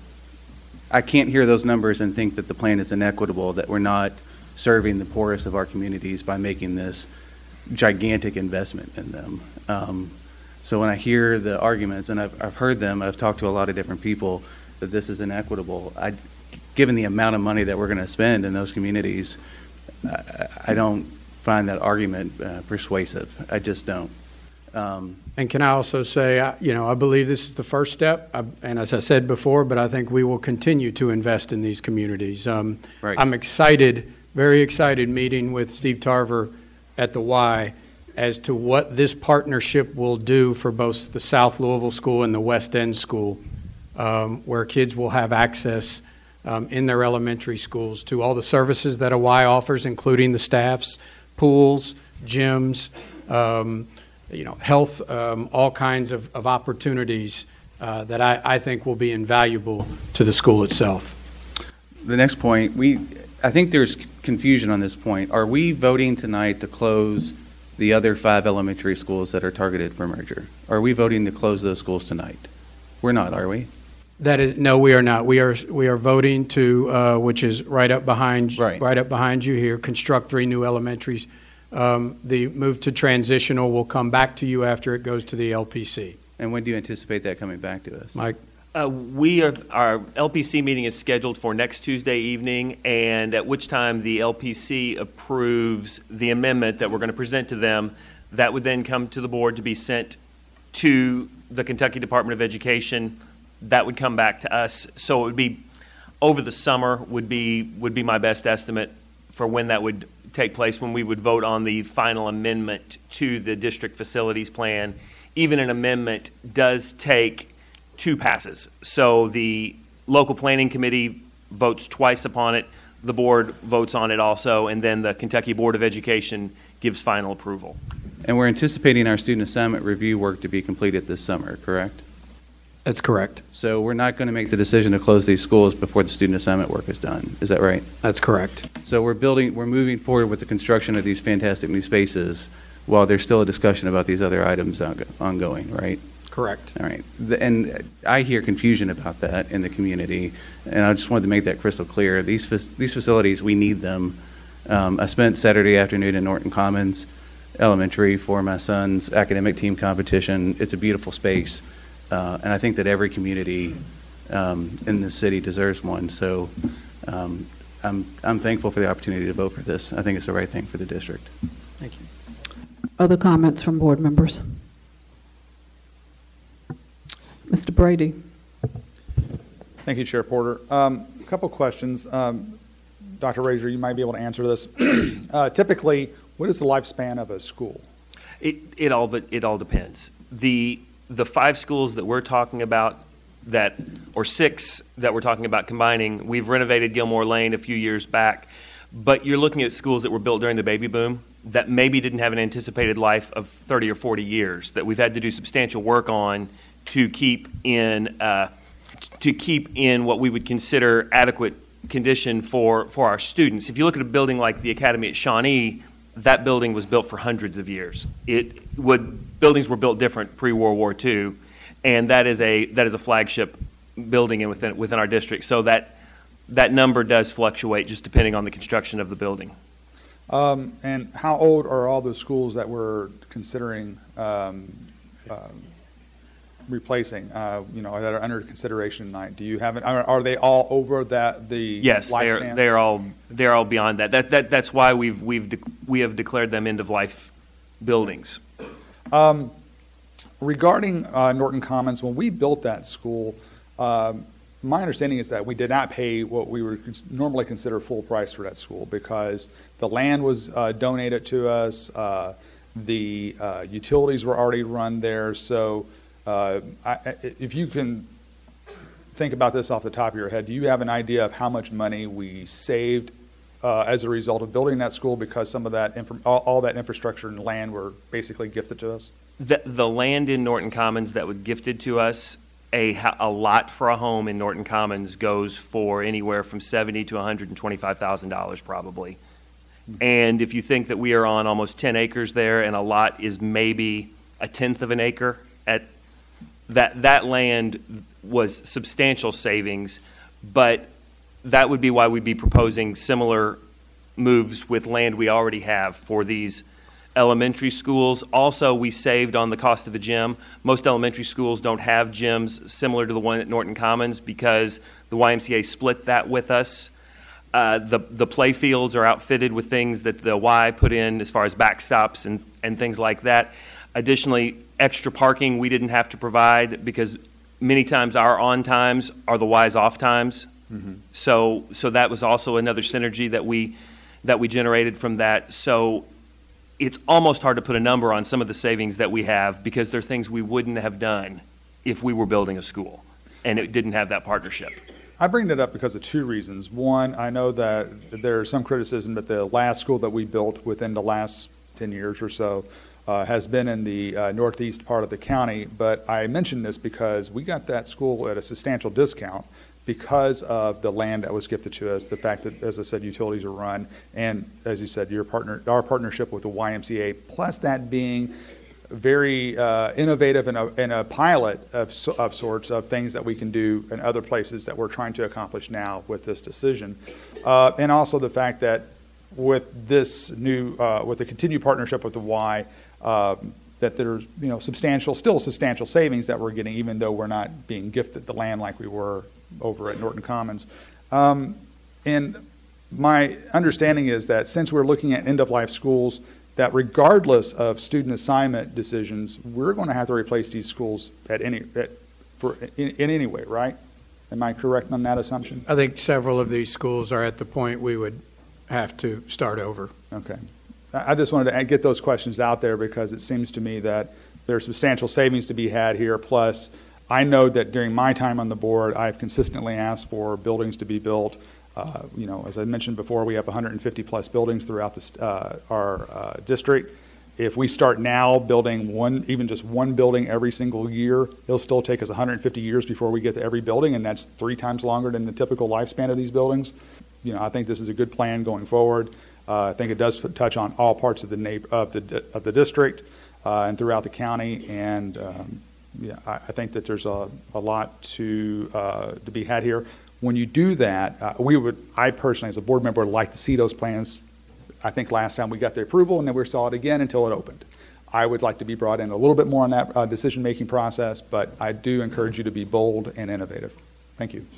I can't hear those numbers and think that the plan is inequitable, that we're not serving the poorest of our communities by making this gigantic investment in them. Um, so when I hear the arguments, and I've I've heard them, I've talked to a lot of different people, that this is inequitable. I given the amount of money that we're going to spend in those communities, I, I don't find that argument uh, persuasive. I just don't. Um, And can I also say, I- you know, I believe this is the first step, I- and as I said before, but I think we will continue to invest in these communities. Um, Right. I'm excited, very excited meeting with Steve Tarver at the Y as to what this partnership will do for both the South Louisville School and the West End School, um, where kids will have access um, in their elementary schools to all the services that a Y offers, including the staffs, pools, gyms, um, you know, health, um, all kinds of, of opportunities uh, that I, I think will be invaluable to the school itself. The next point, we, I think there's confusion on this point. Are we voting tonight to close the other five elementary schools that are targeted for merger? Are we voting to close those schools tonight? We're not, are we? That is, no, we are not. We are, we are voting to, uh, which is right up behind, Right. right up behind you here, construct three new elementaries. Um, the move to transitional will come back to you after it goes to the L P C. And when do you anticipate that coming back to us? Mike, Uh, we are, our L P C meeting is scheduled for next Tuesday evening, and at which time the L P C approves the amendment that we're going to present to them. That would then come to the board to be sent to the Kentucky Department of Education. That would come back to us. So it would be over the summer would be would be my best estimate for when that would take place, when we would vote on the final amendment to the district facilities plan. Even an amendment does take two passes. So the local planning committee votes twice upon it, the board votes on it also, and then the Kentucky Board of Education gives final approval. And we're anticipating our student assignment review work to be completed this summer, correct? That's correct. So we're not going to make the decision to close these schools before the student assignment work is done. Is that right? That's correct. So we're building, we're moving forward with the construction of these fantastic new spaces while there's still a discussion about these other items ongoing, right? Correct. All right. The, and I hear confusion about that in the community, and I just wanted to make that crystal clear. These these facilities, we need them. Um, I spent Saturday afternoon in Norton Commons Elementary for my son's academic team competition. It's a beautiful space, uh, and I think that every community um, in this city deserves one. So um, I'm I'm thankful for the opportunity to vote for this. I think it's the right thing for the district. Thank you. Other comments from board members? Mister Brady. Thank you, Chair Porter. Um, a couple questions. Um, Doctor Razor, you might be able to answer this. uh, typically, what is the lifespan of a school? It, it all but it all depends. The the five schools that we're talking about that, or six that we're talking about combining, we've renovated Gilmore Lane a few years back, but you're looking at schools that were built during the baby boom that maybe didn't have an anticipated life of thirty or forty years, that we've had to do substantial work on to keep in uh, to keep in what we would consider adequate condition for, for our students. If you look at a building like the Academy at Shawnee, that building was built for hundreds of years. It would buildings were built different pre-World War Two, and that is a that is a flagship building in within within our district. So that that number does fluctuate just depending on the construction of the building. Um, and how old are all the schools that we're considering um, uh, replacing, uh, you know, that are under consideration tonight? Do you have it? Are, are they all over that the yes, lifespan? they're they're all they're all beyond that. That that that's why we've we've de- we have declared them end of life buildings. Um, regarding uh, Norton Commons, when we built that school, um, my understanding is that we did not pay what we would normally consider full price for that school because the land was uh, donated to us, uh, the uh, utilities were already run there. So uh, I, if you can think about this off the top of your head, do you have an idea of how much money we saved uh, as a result of building that school because some of that, inf- all, all that infrastructure and land were basically gifted to us? The, the land in Norton Commons that was gifted to us, A, a lot for a home in Norton Commons goes for anywhere from seventy thousand to one hundred twenty-five thousand dollars probably. Mm-hmm. And if you think that we are on almost ten acres there and a lot is maybe a tenth of an acre, at that that land was substantial savings, but that would be why we'd be proposing similar moves with land we already have for these elementary schools. Also, we saved on the cost of the gym. Most elementary schools don't have gyms similar to the one at Norton Commons because the Y M C A split that with us. Uh, the the play fields are outfitted with things that the Y put in as far as backstops and, and things like that. Additionally, extra parking we didn't have to provide because many times our on times are the Y's off times. Mm-hmm. So so that was also another synergy that we that we generated from that. So it's almost hard to put a number on some of the savings that we have because they're things we wouldn't have done if we were building a school and it didn't have that partnership. I bring that up because of two reasons. One, I know that there's some criticism that the last school that we built within the last ten years or so uh, has been in the uh, northeast part of the county, but I mention this because we got that school at a substantial discount because of the land that was gifted to us, the fact that, as I said, utilities are run, and as you said, your partner, our partnership with the Y M C A, plus that being very uh, innovative and a, and a pilot of, of sorts of things that we can do in other places that we're trying to accomplish now with this decision. Uh, and also the fact that with this new, uh, with the continued partnership with the Y, uh, that there's, you know, substantial, still substantial savings that we're getting, even though we're not being gifted the land like we were over at Norton Commons. Um, and my understanding is that since we're looking at end-of-life schools, that regardless of student assignment decisions, we're going to have to replace these schools at any, at, for, in, in any way, right? Am I correct on that assumption? I think several of these schools are at the point we would have to start over. Okay. I just wanted to get those questions out there because it seems to me that there's substantial savings to be had here. Plus, I know that during my time on the board, I've consistently asked for buildings to be built. Uh, you know, as I mentioned before, we have one hundred fifty plus buildings throughout this, uh, our uh, district. If we start now building one, even just one building every single year, it'll still take us one hundred fifty years before we get to every building, and that's three times longer than the typical lifespan of these buildings. You know, I think this is a good plan going forward. Uh, I think it does put, touch on all parts of the neighbor, of the of the district uh, and throughout the county, and um, yeah, I, I think that there's a, a lot to uh, to be had here. When you do that, uh, we would, I personally, as a board member, would like to see those plans. I think last time we got the approval, and then we saw it again until it opened. I would like to be brought in a little bit more on that uh, decision-making process, but I do encourage you to be bold and innovative. Thank you.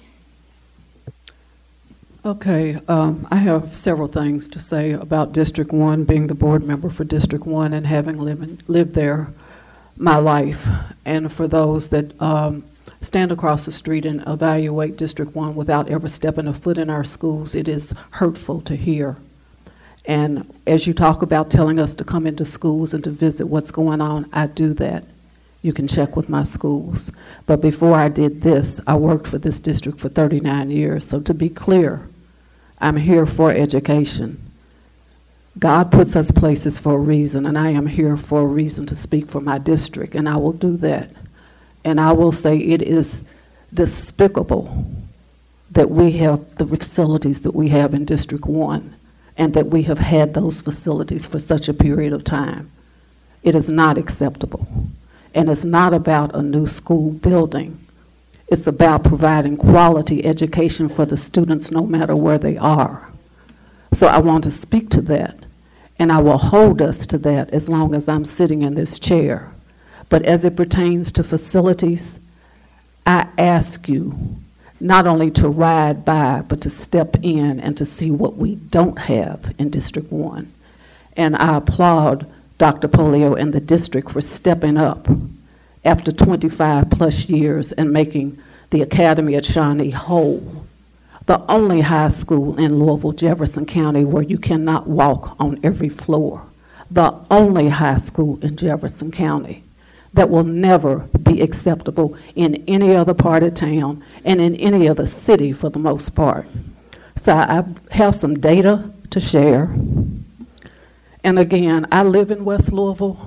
Okay, um, I have several things to say about District one, being the board member for District one and having lived, lived there my life. And for those that um, stand across the street and evaluate District one without ever stepping a foot in our schools, it is hurtful to hear. And as you talk about telling us to come into schools and to visit what's going on, I do that. You can check with my schools. But before I did this, I worked for this district for thirty-nine years. So to be clear, I'm here for education. God puts us places for a reason, and I am here for a reason to speak for my district, and I will do that. And I will say it is despicable that we have the facilities that we have in District one, and that we have had those facilities for such a period of time. It is not acceptable. And it's not about a new school building. It's about providing quality education for the students no matter where they are. So I want to speak to that, and I will hold us to that as long as I'm sitting in this chair. But as it pertains to facilities, I ask you not only to ride by, but to step in and to see what we don't have in District one. And I applaud Doctor Polio and the district for stepping up after twenty-five plus years and making the Academy at Shawnee whole. The only high school in Louisville, Jefferson County where you cannot walk on every floor. The only high school in Jefferson County that will never be acceptable in any other part of town and in any other city for the most part. So I have some data to share. And again, I live in West Louisville.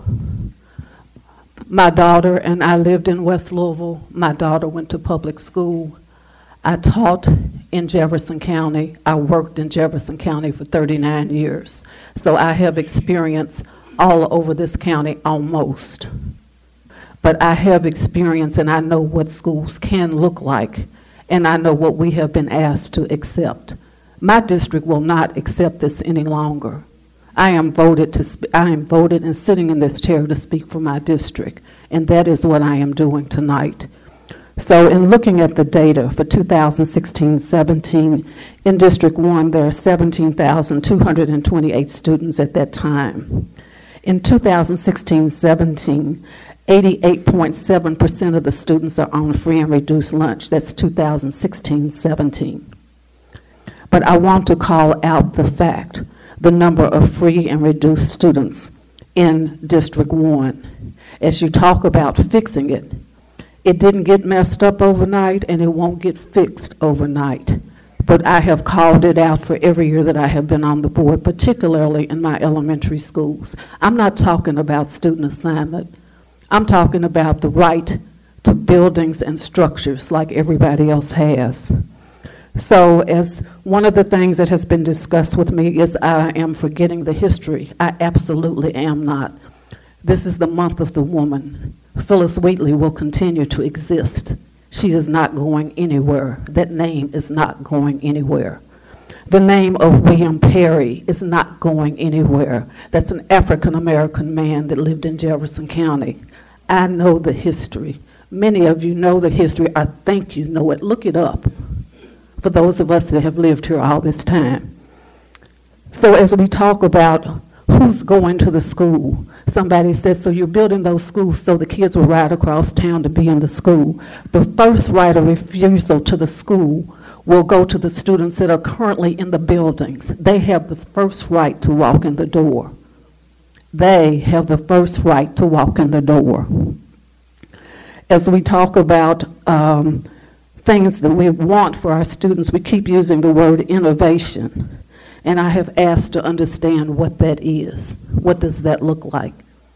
My daughter and I lived in West Louisville. My daughter went to public school. I taught in Jefferson County. I worked in Jefferson County for thirty-nine years. So I have experience all over this county almost. But I have experience and I know what schools can look like, and I know what we have been asked to accept. My district will not accept this any longer. I am voted to. Sp- I am voted and sitting in this chair to speak for my district, and that is what I am doing tonight. So, in looking at the data for two thousand sixteen seventeen, in District one, there are seventeen thousand two hundred twenty-eight students at that time. In two thousand sixteen seventeen, eighty-eight point seven percent of the students are on free and reduced lunch. That's two thousand sixteen seventeen. But I want to call out the fact the number of free and reduced students in District one. As you talk about fixing it, it didn't get messed up overnight and it won't get fixed overnight. But I have called it out for every year that I have been on the board, particularly in my elementary schools. I'm not talking about student assignment. I'm talking about the right to buildings and structures like everybody else has. So as one of the things that has been discussed with me is I am forgetting the history. I absolutely am not. This is the month of the woman. Phyllis Wheatley will continue to exist. She is not going anywhere. That name is not going anywhere. The name of William Perry is not going anywhere. That's an African-American man that lived in Jefferson County. I know the history. Many of you know the history. I think you know it. Look it up for those of us that have lived here all this time. So as we talk about who's going to the school, somebody said, so you're building those schools so the kids will ride across town to be in the school. The first right of refusal to the school will go to the students that are currently in the buildings. They have the first right to walk in the door. They have the first right to walk in the door. As we talk about um, things that we want for our students, we keep using the word innovation. And I have asked to understand what that is. What does that look like?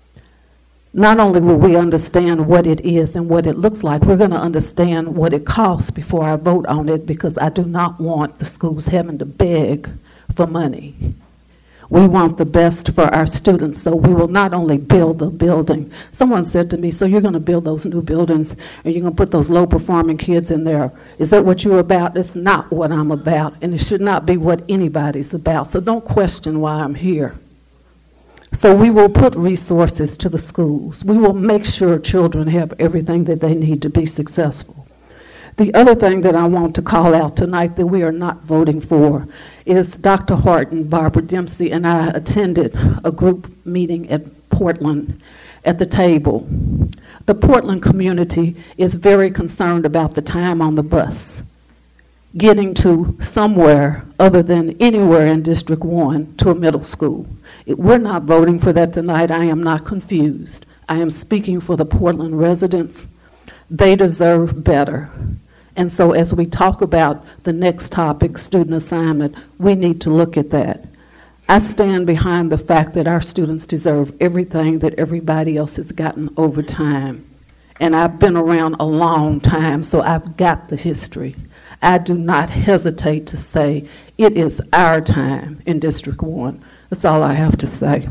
Not only will we understand what it is and what it looks like, we're going to understand what it costs before I vote on it, because I do not want the schools having to beg for money. We want the best for our students, so we will not only build the building. Someone said to me, so you're going to build those new buildings and you're going to put those low-performing kids in there. Is that what you're about? It's not what I'm about, and it should not be what anybody's about. So don't question why I'm here. So we will put resources to the schools. We will make sure children have everything that they need to be successful. The other thing that I want to call out tonight that we are not voting for is Doctor Horton, Barbara Dempsey, and I attended a group meeting at Portland at the table. The Portland community is very concerned about the time on the bus, getting to somewhere other than anywhere in District one to a middle school. It, we're not voting for that tonight. I am not confused. I am speaking for the Portland residents. They deserve better. And so as we talk about the next topic, student assignment, we need to look at that. I stand behind the fact that our students deserve everything that everybody else has gotten over time. And I've been around a long time, so I've got the history. I do not hesitate to say it is our time in District one. That's all I have to say.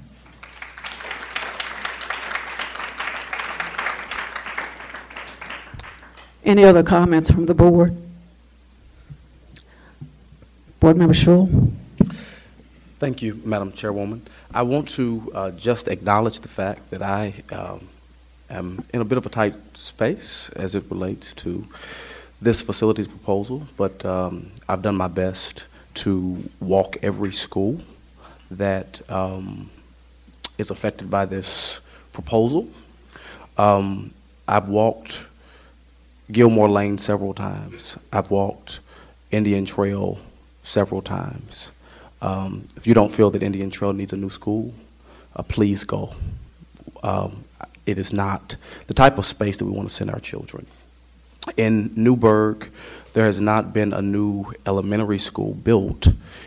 Any other comments from the board? Board Member Schul. Thank you, Madam Chairwoman. I want to uh, just acknowledge the fact that I um, am in a bit of a tight space as it relates to this facilities proposal, but um, I've done my best to walk every school that um, is affected by this proposal. Um, I've walked Gilmore Lane several times. I've walked Indian Trail several times. Um, if you don't feel that Indian Trail needs a new school, uh, please go. Um, it is not the type of space that we want to send our children. In Newburgh, there has not been a new elementary school built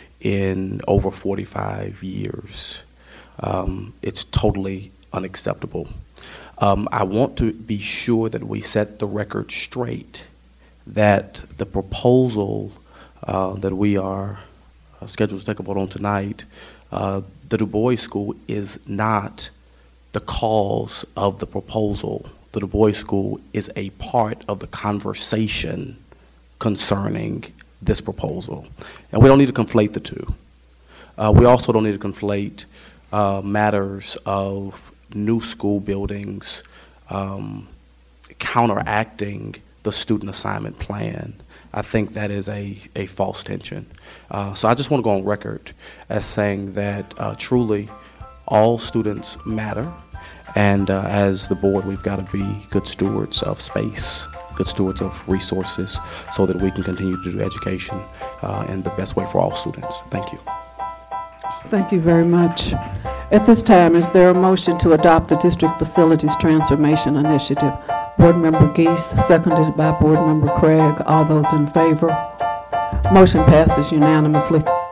in over forty-five years. Um, it's totally unacceptable. Um, I want to be sure that we set the record straight that the proposal uh, that we are uh, scheduled to take a vote on tonight, uh, the Du Bois School is not the cause of the proposal. The Du Bois School is a part of the conversation concerning this proposal. And we don't need to conflate the two. Uh, we also don't need to conflate uh, matters of new school buildings um, counteracting the student assignment plan. I think that is a, a false tension. Uh, so I just want to go on record as saying that uh, truly all students matter, and uh, as the board we've got to be good stewards of space, good stewards of resources, so that we can continue to do education uh, in the best way for all students. Thank you. Thank you very much. At this time, is there a motion to adopt the District Facilities Transformation Initiative? Board Member Geese, seconded by Board Member Craig. All those in favor? Motion passes unanimously.